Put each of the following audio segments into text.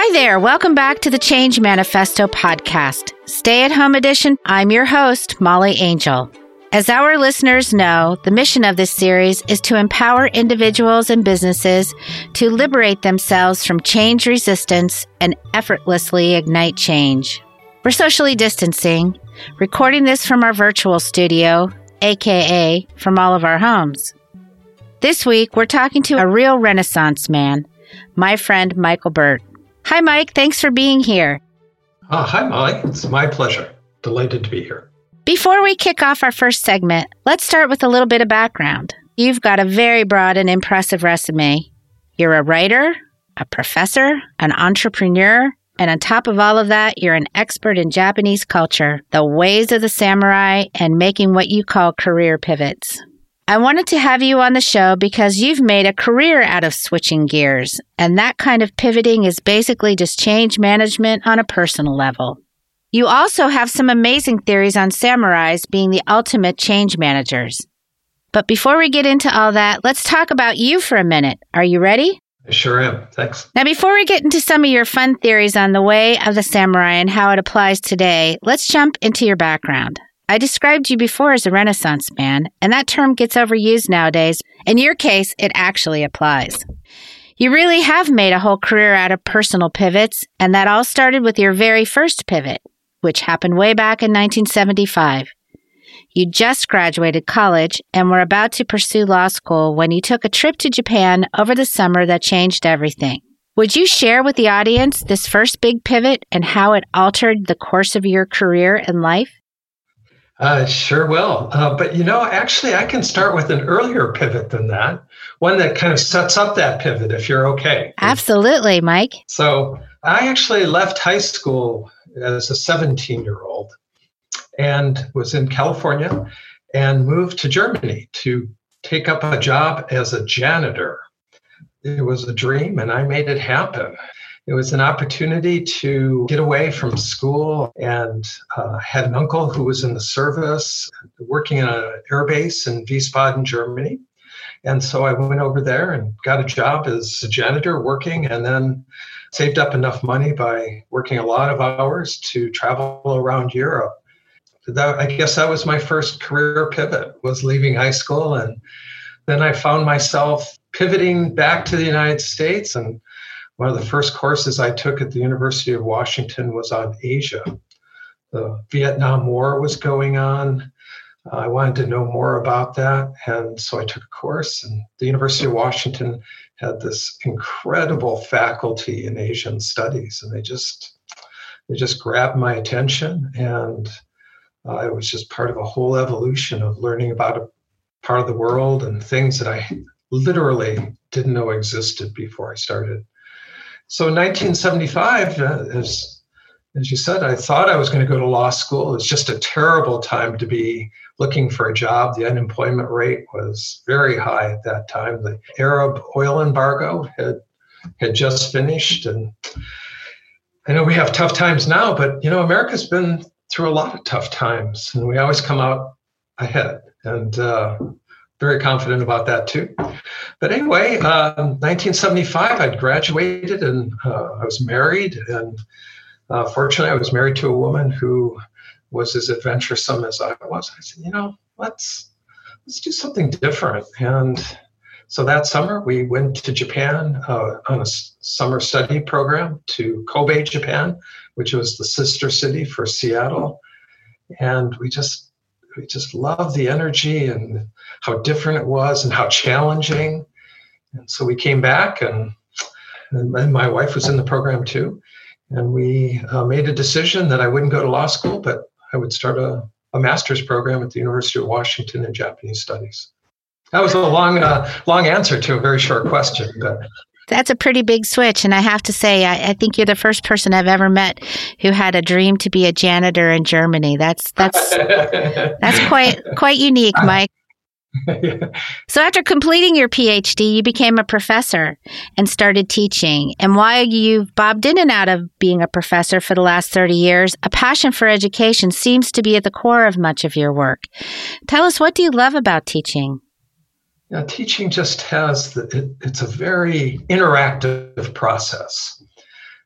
Hi there. Welcome back to the Change Manifesto podcast. Stay at home edition. I'm your host, Molly Angel. As our listeners know, the mission of this series is to empower individuals and businesses to liberate themselves from change resistance and effortlessly ignite change. We're socially distancing, recording this from our virtual studio, aka from all of our homes. This week, we're talking to a real Renaissance man, my friend Michael Burt. Hi, Mike. Thanks for being here. Hi, Molly. It's my pleasure. Delighted to be here. Before we kick off our first segment, let's start with a little bit of background. You've got a very broad and impressive resume. You're a writer, a professor, an entrepreneur, and on top of all of that, you're an expert in Japanese culture, the ways of the samurai, and making what you call career pivots. I wanted to have you on the show because you've made a career out of switching gears, and that kind of pivoting is basically just change management on a personal level. You also have some amazing theories on samurais being the ultimate change managers. But before we get into all that, let's talk about you for a minute. Are you ready? I sure am. Thanks. Now, before we get into some of your fun theories on the way of the samurai and how it applies today, let's jump into your background. I described you before as a Renaissance man, and that term gets overused nowadays. In your case, it actually applies. You really have made a whole career out of personal pivots, and that all started with your very first pivot, which happened way back in 1975. You just graduated college and were about to pursue law school when you took a trip to Japan over the summer that changed everything. Would you share with the audience this first big pivot and how it altered the course of your career and life? Sure will. But actually, I can start with an earlier pivot than that, one that kind of sets up that pivot, if you're okay. Absolutely, Mike. So I actually left high school as a 17-year-old and was in California and moved to Germany to take up a job as a janitor. It was a dream, and I made it happen. It was an opportunity to get away from school and had an uncle who was in the service, working in an air base in Wiesbaden, Germany. And so I went over there and got a job as a janitor working, and then saved up enough money by working a lot of hours to travel around Europe. I guess that was my first career pivot, was leaving high school. And then I found myself pivoting back to the United States, and one of the first courses I took at the University of Washington was on Asia. The Vietnam War was going on. I wanted to know more about that. And so I took a course, and the University of Washington had this incredible faculty in Asian studies. And they just grabbed my attention. And it was just part of a whole evolution of learning about a part of the world and things that I literally didn't know existed before I started. So in 1975, as you said, I thought I was going to go to law school. It was just a terrible time to be looking for a job. The unemployment rate was very high at that time. The Arab oil embargo had just finished. And I know we have tough times now, but America's been through a lot of tough times, and we always come out ahead. And very confident about that too. But anyway, 1975, I'd graduated, and I was married. And fortunately, I was married to a woman who was as adventuresome as I was. I said, let's do something different. And so that summer, we went to Japan on a summer study program to Kobe, Japan, which was the sister city for Seattle. And we just loved the energy and how different it was and how challenging. And so we came back, and my wife was in the program too. And we made a decision that I wouldn't go to law school, but I would start a master's program at the University of Washington in Japanese studies. That was a long answer to a very short question, but that's a pretty big switch. And I have to say, I think you're the first person I've ever met who had a dream to be a janitor in Germany. That's quite unique, Mike. So after completing your PhD, you became a professor and started teaching. And while you've bobbed in and out of being a professor for the last 30 years, a passion for education seems to be at the core of much of your work. Tell us, what do you love about teaching? Yeah, teaching just has, it's a very interactive process.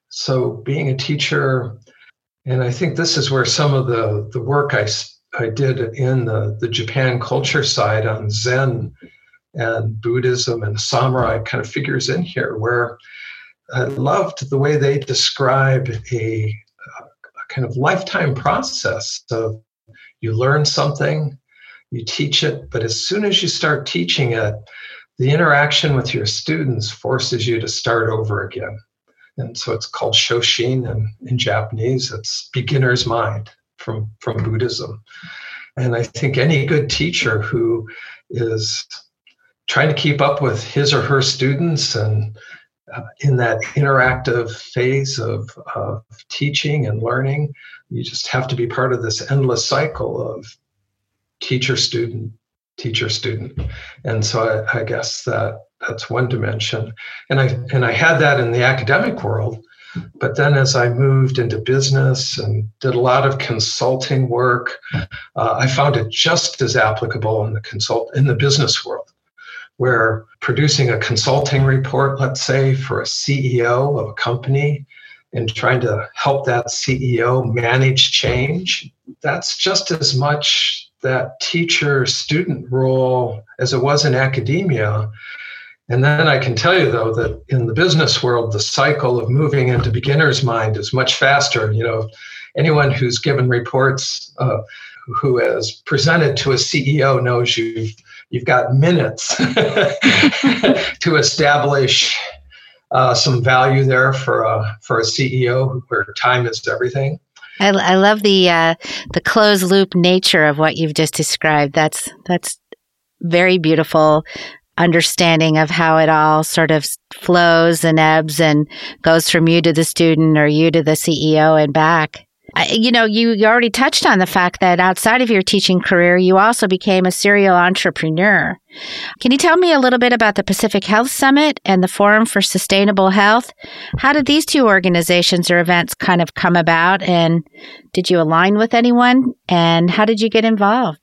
So being a teacher, and I think this is where some of the work I did in the Japan culture side on Zen and Buddhism and samurai kind of figures in here, where I loved the way they describe a kind of lifetime process of you learn something, you teach it, but as soon as you start teaching it, the interaction with your students forces you to start over again. And so it's called Shoshin, and in Japanese, it's beginner's mind from Buddhism. And I think any good teacher who is trying to keep up with his or her students and in that interactive phase of teaching and learning, you just have to be part of this endless cycle of teacher-student, teacher-student. And so I guess that's one dimension. And I had that in the academic world, but then as I moved into business and did a lot of consulting work, I found it just as applicable in the business world, where producing a consulting report, let's say, for a CEO of a company and trying to help that CEO manage change, that's just as much that teacher-student role as it was in academia. And then I can tell you, though, that in the business world, the cycle of moving into beginner's mind is much faster. Anyone who's given reports, who has presented to a CEO knows you've got minutes to establish some value there for a CEO where time is everything. I love the closed loop nature of what you've just described. That's very beautiful understanding of how it all sort of flows and ebbs and goes from you to the student or you to the CEO and back. You already touched on the fact that outside of your teaching career, you also became a serial entrepreneur. Can you tell me a little bit about the Pacific Health Summit and the Forum for Sustainable Health? How did these two organizations or events kind of come about, and did you align with anyone, and how did you get involved?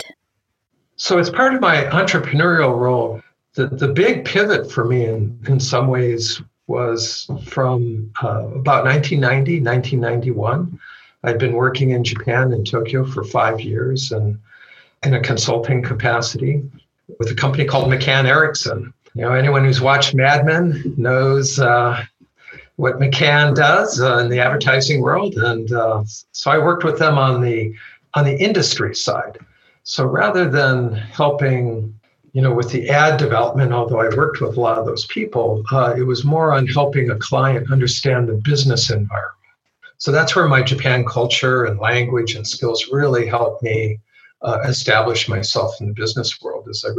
So as part of my entrepreneurial role, the big pivot for me in some ways was from about 1990, 1991. I'd been working in Japan, in Tokyo, for 5 years and in a consulting capacity with a company called McCann Erickson. Anyone who's watched Mad Men knows what McCann does in the advertising world. And so I worked with them on the industry side. So rather than helping with the ad development, although I worked with a lot of those people, it was more on helping a client understand the business environment. So that's where my Japan culture and language and skills really helped me establish myself in the business world. As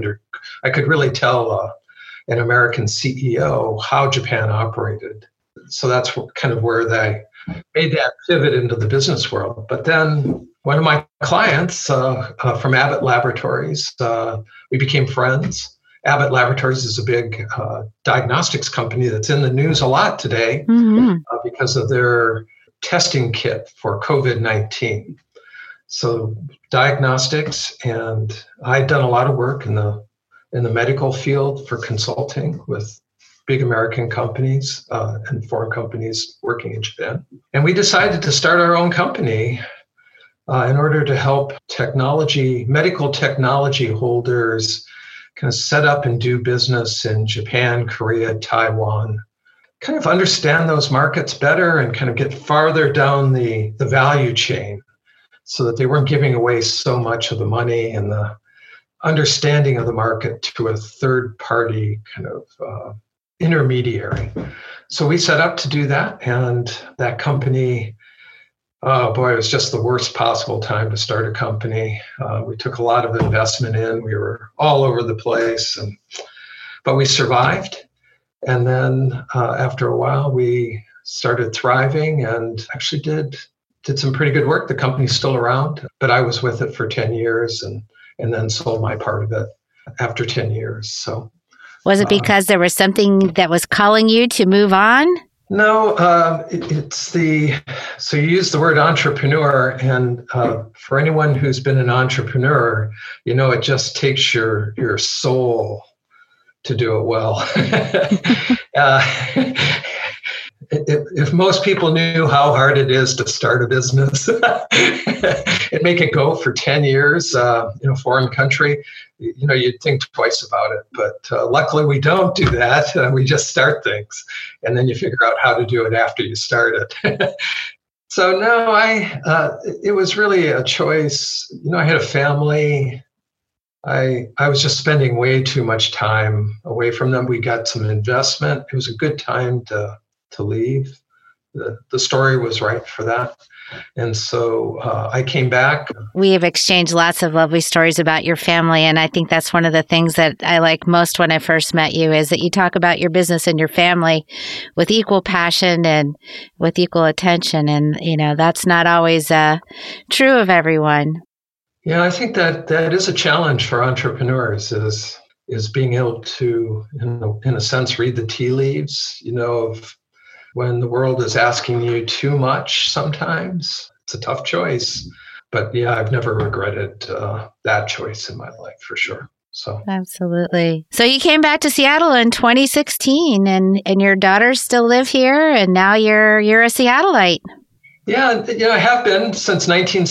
I could really tell an American CEO how Japan operated. So that's kind of where they made that pivot into the business world. But then one of my clients from Abbott Laboratories, we became friends. Abbott Laboratories is a big diagnostics company that's in the news a lot today because of their testing kit for COVID-19. So diagnostics, and I'd done a lot of work in the medical field for consulting with big American companies and foreign companies working in Japan. And we decided to start our own company in order to help medical technology holders kind of set up and do business in Japan, Korea, Taiwan, kind of understand those markets better and kind of get farther down the value chain so that they weren't giving away so much of the money and the understanding of the market to a third party kind of intermediary. So we set up to do that, and that company, oh boy, it was just the worst possible time to start a company. We took a lot of investment in. We were all over the place, but we survived. And then after a while, we started thriving and actually did some pretty good work. The company's still around, but I was with it for 10 years and then sold my part of it after 10 years. So, was it because there was something that was calling you to move on? No, so you use the word entrepreneur, and for anyone who's been an entrepreneur, it just takes your soul to do it well. if most people knew how hard it is to start a business and make it go for 10 years in a foreign country, you'd think twice about it. But luckily, we don't do that. We just start things, and then you figure out how to do it after you start it. So no, it was really a choice. I had a family. I was just spending way too much time away from them. We got some investment. It was a good time to leave. The story was right for that. And so I came back. We have exchanged lots of lovely stories about your family. And I think that's one of the things that I like most when I first met you is that you talk about your business and your family with equal passion and with equal attention. And, that's not always true of everyone. Yeah, I think that is a challenge for entrepreneurs is being able to, in a sense, read the tea leaves, of when the world is asking you too much sometimes. It's a tough choice. But yeah, I've never regretted that choice in my life for sure. So absolutely. So you came back to Seattle in 2016 and your daughters still live here and now you're a Seattleite. Yeah, I have been since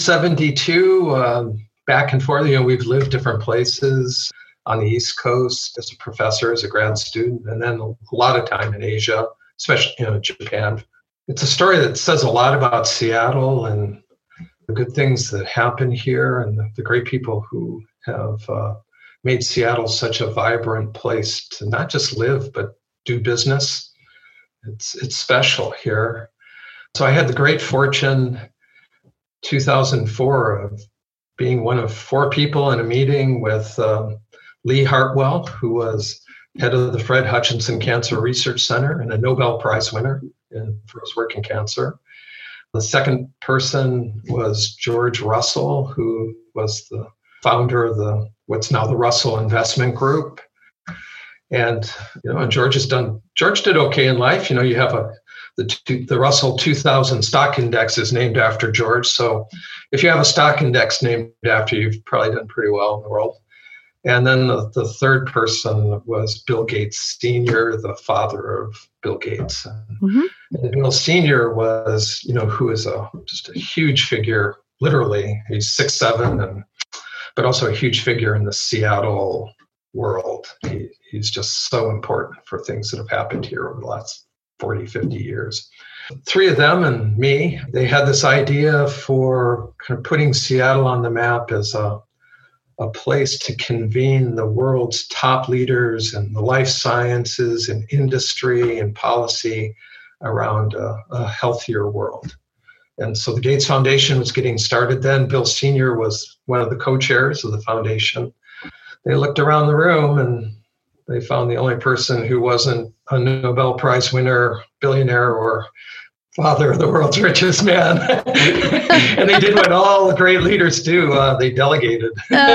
1972, back and forth. We've lived different places on the East Coast as a professor, as a grad student, and then a lot of time in Asia, especially Japan. It's a story that says a lot about Seattle and the good things that happen here and the great people who have made Seattle such a vibrant place to not just live, but do business. It's special here. So I had the great fortune, 2004, of being one of 4 people in a meeting with Lee Hartwell, who was head of the Fred Hutchinson Cancer Research Center and a Nobel Prize winner for his work in cancer. The second person was George Russell, who was the founder of what's now the Russell Investment Group. And George did okay in life. You have the Russell 2000 stock index is named after George. So if you have a stock index named after you, you've probably done pretty well in the world. And then the third person was Bill Gates Sr., the father of Bill Gates. Mm-hmm. And Bill Sr. was, who is just a huge figure, literally. He's 6'7", but also a huge figure in the Seattle world. He's just so important for things that have happened here over the last 40, 50 years. 3 of them and me, they had this idea for kind of putting Seattle on the map as a place to convene the world's top leaders in the life sciences and industry and policy around a healthier world. And so the Gates Foundation was getting started then. Bill Sr. was one of the co-chairs of the foundation. They looked around the room and they found the only person who wasn't a Nobel Prize winner, billionaire, or father of the world's richest man. And they did what all the great leaders do. They delegated.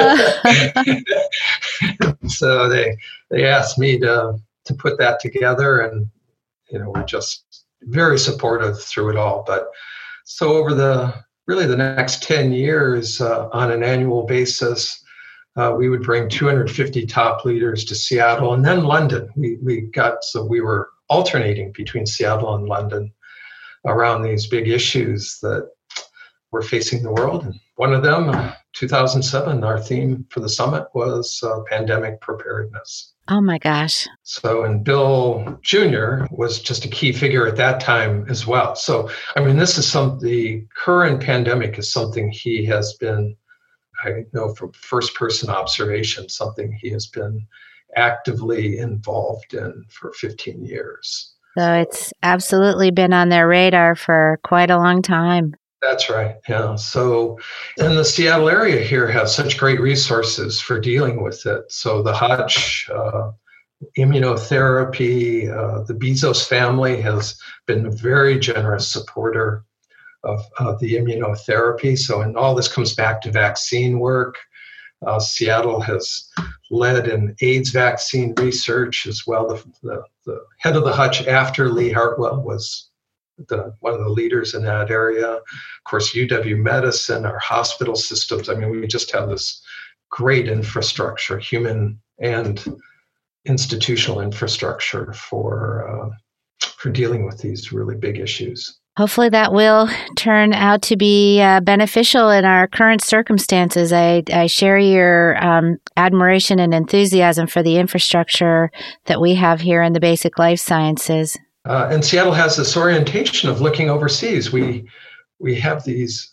So they asked me to put that together, and we're just very supportive through it all. But so over the next 10 years, on an annual basis, we would bring 250 top leaders to Seattle and then London. So we were alternating between Seattle and London around these big issues that were facing the world. And one of them, 2007, our theme for the summit was pandemic preparedness. Oh my gosh. So, and Bill Jr. was just a key figure at that time as well. So, the current pandemic is something he has been, I know from first person observation, something he has been actively involved in for 15 years. So it's absolutely been on their radar for quite a long time. That's right. Yeah. So, and the Seattle area here has such great resources for dealing with it. So the Hutch, immunotherapy, the Bezos family has been a very generous supporter of the immunotherapy. So, and all this comes back to vaccine work. Seattle has led in AIDS vaccine research as well. The head of the Hutch after Lee Hartwell was one of the leaders in that area. Of course, UW-Medicine, our hospital systems. We just have this great infrastructure, human and institutional infrastructure for for dealing with these really big issues. Hopefully that will turn out to be beneficial in our current circumstances. I share your admiration and enthusiasm for the infrastructure that we have here in the basic life sciences. And Seattle has this orientation of looking overseas. We have these,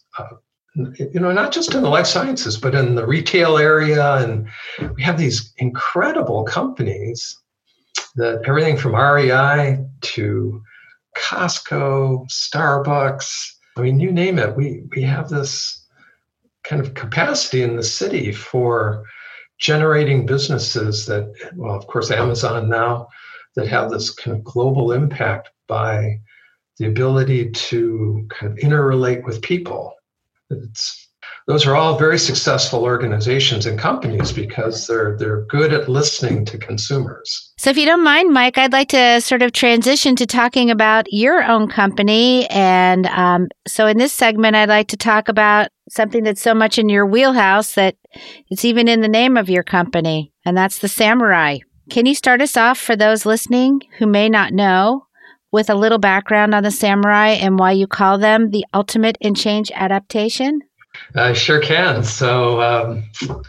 not just in the life sciences, but in the retail area. And we have these incredible companies that everything from REI to Costco, Starbucks, I mean, you name it. We have this kind of capacity in the city for generating businesses that, well, of course, Amazon now, that have this kind of global impact by the ability to kind of interrelate with people. Those are all very successful organizations and companies because they're good at listening to consumers. So if you don't mind, Mike, I'd like to sort of transition to talking about your own company. And so in this segment, I'd like to talk about something that's so much in your wheelhouse that it's even in the name of your company, and that's the Samurai. Can you start us off, for those listening who may not know, with a little background on the Samurai and why you call them the ultimate in change adaptation? I sure can. So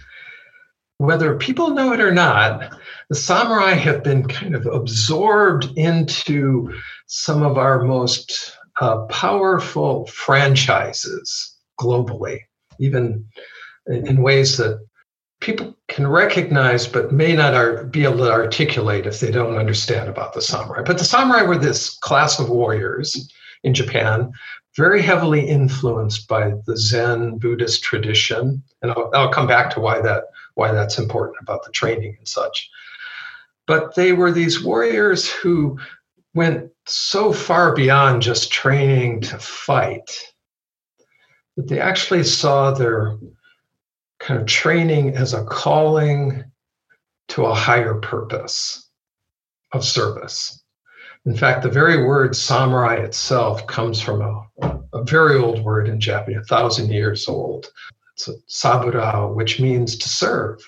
whether people know it or not, the Samurai have been kind of absorbed into some of our most powerful franchises globally, even in ways that people can recognize but may not be able to articulate if they don't understand about the Samurai. But the Samurai were this class of warriors in Japan, very heavily influenced by the Zen Buddhist tradition. And I'll come back to why that's important about the training and such. But they were these warriors who went so far beyond just training to fight that they actually saw their kind of training as a calling to a higher purpose of service. In fact, the very word samurai itself comes from a very old word in Japanese, 1,000 years old. It's a sabura, which means to serve.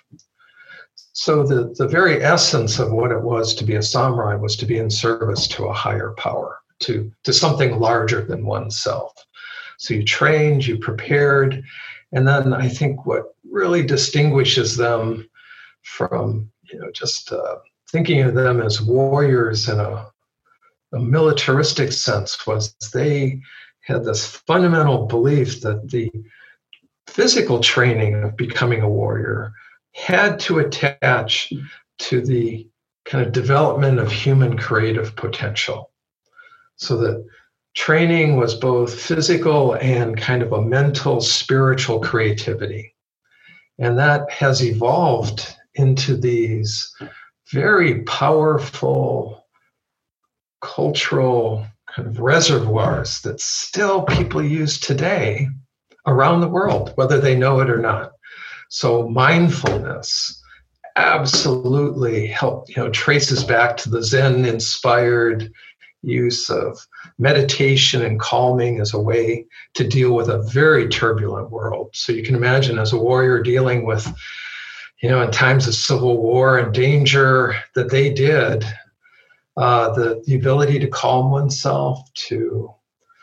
So the very essence of what it was to be a samurai was to be in service to a higher power, to something larger than oneself. So you trained, you prepared, and then I think what really distinguishes them from, just thinking of them as warriors in a militaristic sense was they had this fundamental belief that the physical training of becoming a warrior had to attach to the kind of development of human creative potential. So that training was both physical and kind of a mental, spiritual creativity. And that has evolved into these very powerful cultural kind of reservoirs that still people use today around the world, whether they know it or not. So mindfulness absolutely traces back to the Zen-inspired use of meditation and calming as a way to deal with a very turbulent world. So you can imagine as a warrior dealing with, in times of civil war and danger that they did, the ability to calm oneself, to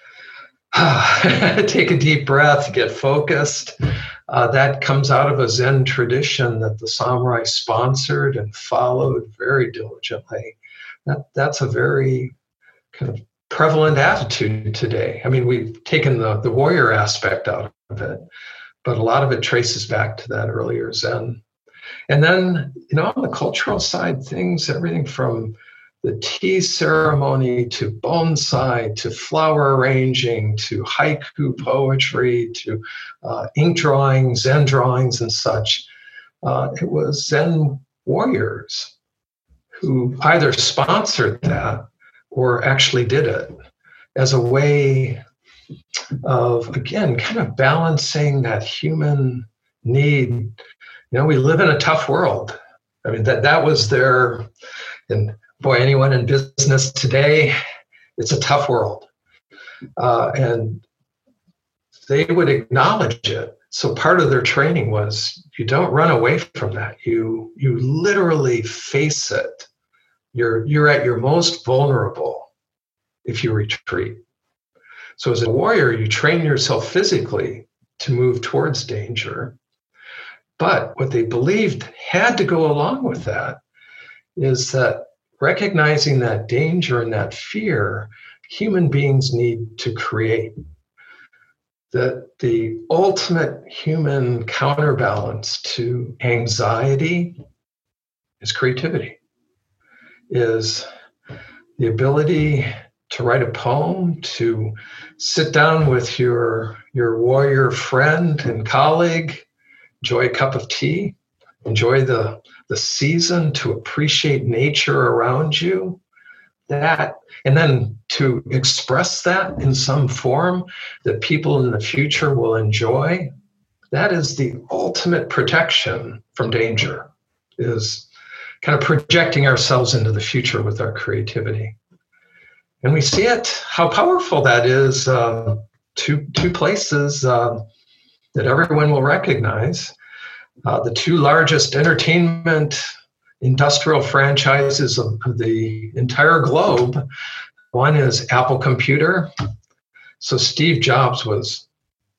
take a deep breath, get focused. That comes out of a Zen tradition that the samurai sponsored and followed very diligently. That's a very kind of prevalent attitude today. I mean, we've taken the warrior aspect out of it, but a lot of it traces back to that earlier Zen. And then, on the cultural side, things, everything from the tea ceremony to bonsai to flower arranging to haiku poetry to ink drawings, Zen drawings and such. It was Zen warriors who either sponsored that or actually did it as a way of, again, kind of balancing that human need. We live in a tough world. I mean, that was their, and boy, anyone in business today, it's a tough world. And they would acknowledge it. So part of their training was you don't run away from that. You literally face it. You're at your most vulnerable if you retreat. So as a warrior, you train yourself physically to move towards danger. But what they believed had to go along with that is that recognizing that danger and that fear, human beings need to create. That the ultimate human counterbalance to anxiety is creativity, is the ability to write a poem, to sit down with your warrior friend and colleague, enjoy a cup of tea, enjoy the season, to appreciate nature around you, that, and then to express that in some form that people in the future will enjoy. That is the ultimate protection from danger, is kind of projecting ourselves into the future with our creativity. And we see it, how powerful that is, two places that everyone will recognize. The two largest entertainment industrial franchises of the entire globe. One is Apple Computer. So Steve Jobs was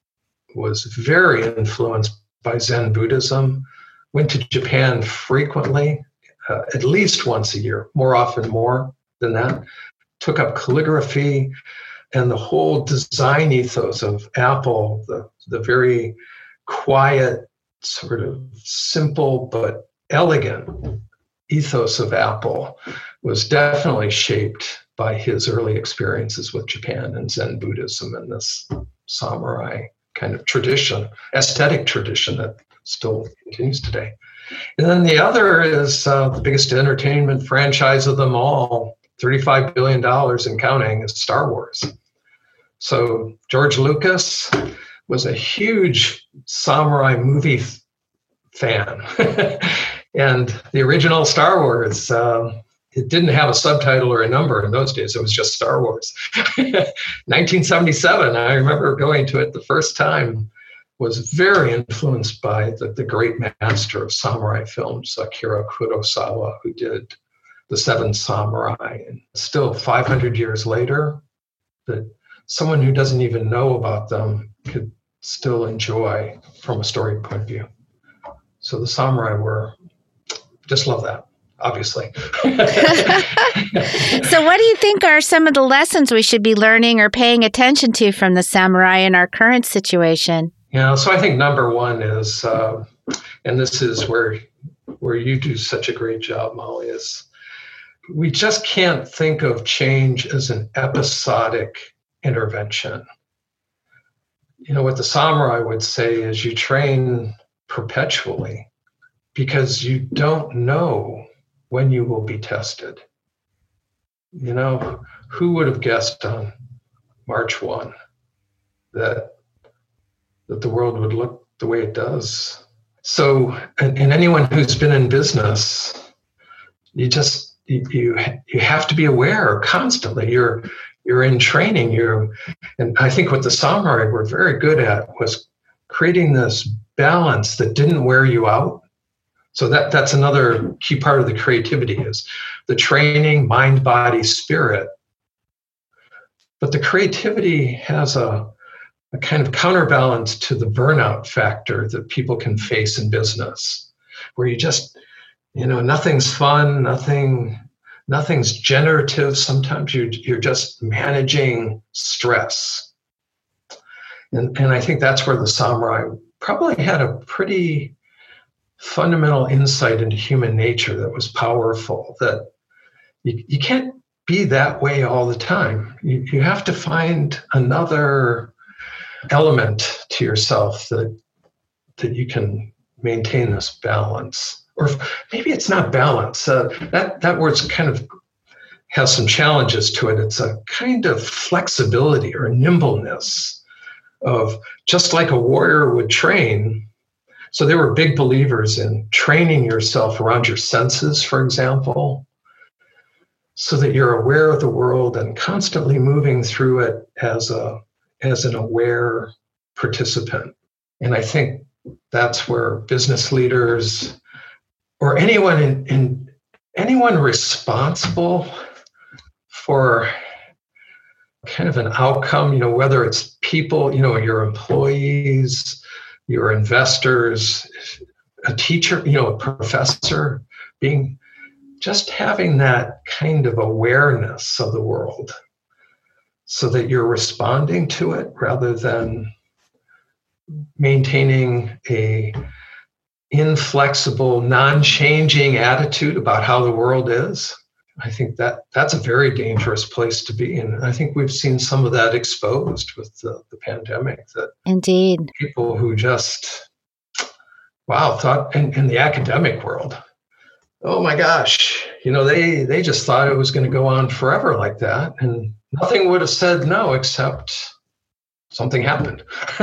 very influenced by Zen Buddhism, went to Japan frequently, at least once a year, more often more than that, took up calligraphy and the whole design ethos of Apple, the very quiet, sort of simple but elegant ethos of Apple was definitely shaped by his early experiences with Japan and Zen Buddhism and this samurai kind of tradition, aesthetic tradition that still continues today. And then the other is the biggest entertainment franchise of them all, $35 billion and counting, is Star Wars. So George Lucas was a huge samurai movie fan. And the original Star Wars, it didn't have a subtitle or a number in those days. It was just Star Wars. 1977, I remember going to it the first time, was very influenced by the great master of samurai films, Akira Kurosawa, who did The Seven Samurai. And still 500 years later, that someone who doesn't even know about them could still enjoy from a story point of view. So the samurai just love that, obviously. So what do you think are some of the lessons we should be learning or paying attention to from the samurai in our current situation? Yeah, so I think number one is, and this is where you do such a great job, Molly, is we just can't think of change as an episodic intervention. You know, what the samurai would say is you train perpetually because you don't know when you will be tested. You know, who would have guessed on March 1 that the world would look the way it does? So, and anyone who's been in business, you have to be aware constantly. You're in training. And I think what the samurai were very good at was creating this balance that didn't wear you out. So that's another key part of the creativity, is the training, mind, body, spirit. But the creativity has a kind of counterbalance to the burnout factor that people can face in business, where you just, nothing's fun, nothing's generative. Sometimes you're just managing stress. And I think that's where the samurai probably had a pretty fundamental insight into human nature that was powerful, that you can't be that way all the time. You have to find another element to yourself that you can maintain this balance. Or maybe it's not balance. That word's kind of has some challenges to it. It's a kind of flexibility or nimbleness of, just like a warrior would train. So they were big believers in training yourself around your senses, for example, so that you're aware of the world and constantly moving through it as an aware participant. And I think that's where business leaders or anyone responsible for kind of an outcome, whether it's people, your employees, your investors, a teacher, a professor, just having that kind of awareness of the world so that you're responding to it rather than maintaining a inflexible, non-changing attitude about how the world is. I think that's a very dangerous place to be. And I think we've seen some of that exposed with the pandemic. That Indeed. People who just, thought in the academic world, oh my gosh, they just thought it was going to go on forever like that. And nothing would have said no, except something happened.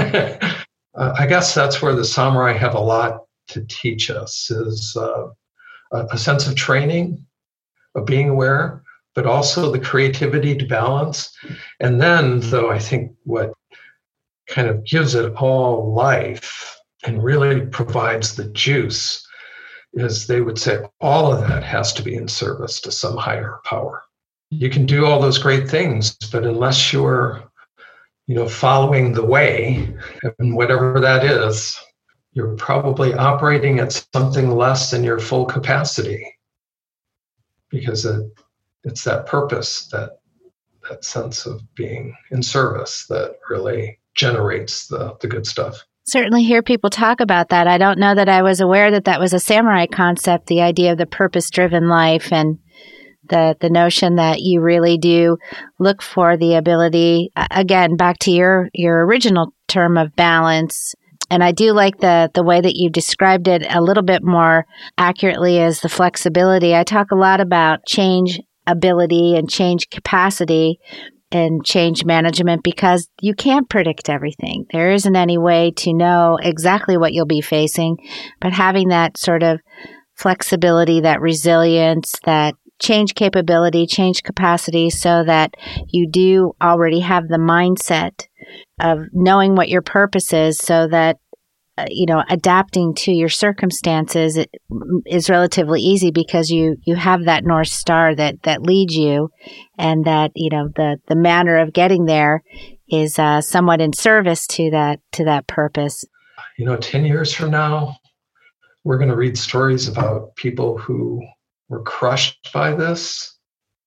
I guess that's where the samurai have a lot to teach us, is a sense of training, of being aware, but also the creativity to balance. And then, though, I think what kind of gives it all life and really provides the juice is, they would say, all of that has to be in service to some higher power. You can do all those great things, but unless you're, following the way, and whatever that is, you're probably operating at something less than your full capacity, because it's that purpose, that sense of being in service that really generates the good stuff. Certainly hear people talk about that. I don't know that I was aware that was a samurai concept, the idea of the purpose-driven life, and the notion that you really do look for the ability, again, back to your original term of balance. And I do like the way that you described it a little bit more accurately as the flexibility. I talk a lot about change ability and change capacity and change management, because you can't predict everything. There isn't any way to know exactly what you'll be facing, but having that sort of flexibility, that resilience, that change capability, change capacity, so that you do already have the mindset of knowing what your purpose is, so that adapting to your circumstances is relatively easy, because you have that North Star that leads you, and that the manner of getting there is somewhat in service to that purpose. 10 years from now, we're going to read stories about people who were crushed by this,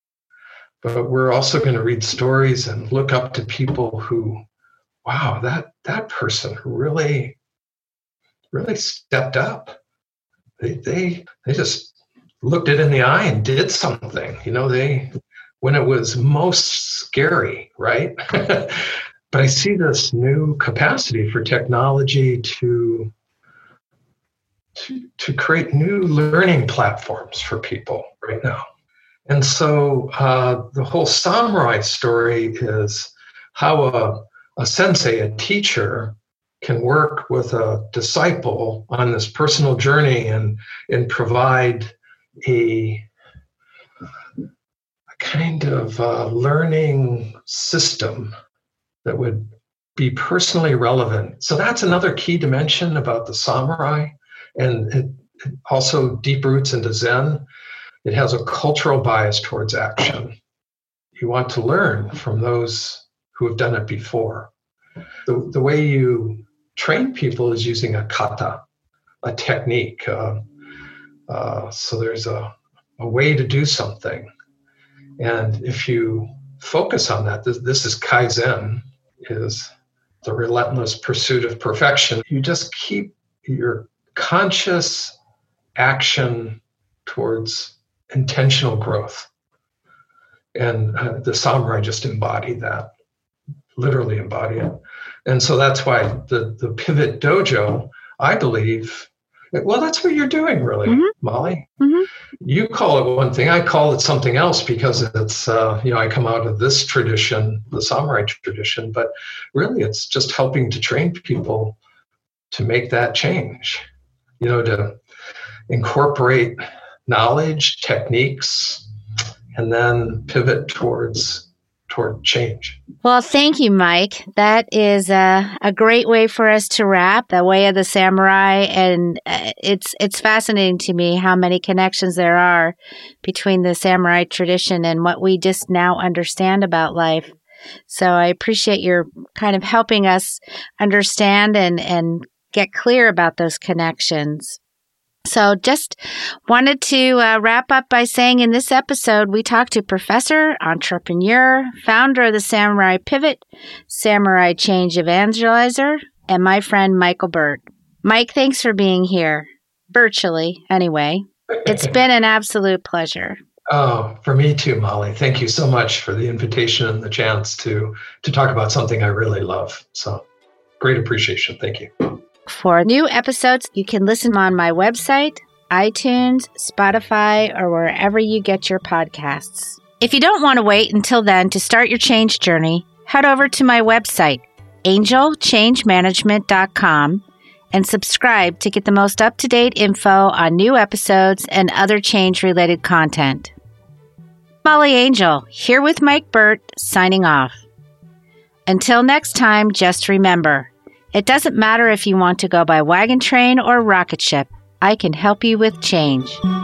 but we're also going to read stories and look up to people who, wow, that person really stepped up. They just looked it in the eye and did something. When it was most scary, right? But I see this new capacity for technology to create new learning platforms for people right now. And so the whole samurai story is how a sensei, a teacher, can work with a disciple on this personal journey and provide a kind of learning system that would be personally relevant. So that's another key dimension about the samurai, and it also deep roots into Zen. It has a cultural bias towards action. You want to learn from those who have done it before. The way you train people is using a kata, a technique. So there's a way to do something. And if you focus on that, this is Kaizen, is the relentless pursuit of perfection. You just keep your conscious action towards intentional growth. And the samurai just embody that, literally embody it. And so that's why the Pivot Dojo, I believe, well, that's what you're doing, really, mm-hmm. Molly. Mm-hmm. You call it one thing, I call it something else, because it's, I come out of this tradition, the samurai tradition, but really it's just helping to train people to make that change, to incorporate knowledge, techniques, and then pivot toward change. Well, thank you, Mike. That is a great way for us to wrap, the way of the samurai. And it's fascinating to me how many connections there are between the samurai tradition and what we just now understand about life. So I appreciate your kind of helping us understand and get clear about those connections. So just wanted to wrap up by saying in this episode, we talked to professor, entrepreneur, founder of the Samurai Pivot, Samurai Change Evangelizer, and my friend Michael Burt. Mike, thanks for being here, virtually anyway. It's been an absolute pleasure. Oh, for me too, Molly. Thank you so much for the invitation and the chance to talk about something I really love. So great appreciation. Thank you. For new episodes, you can listen on my website, iTunes, Spotify, or wherever you get your podcasts. If you don't want to wait until then to start your change journey, head over to my website, angelchangemanagement.com, and subscribe to get the most up-to-date info on new episodes and other change-related content. Molly Angel, here with Mike Burt, signing off. Until next time, just remember, it doesn't matter if you want to go by wagon train or rocket ship. I can help you with change.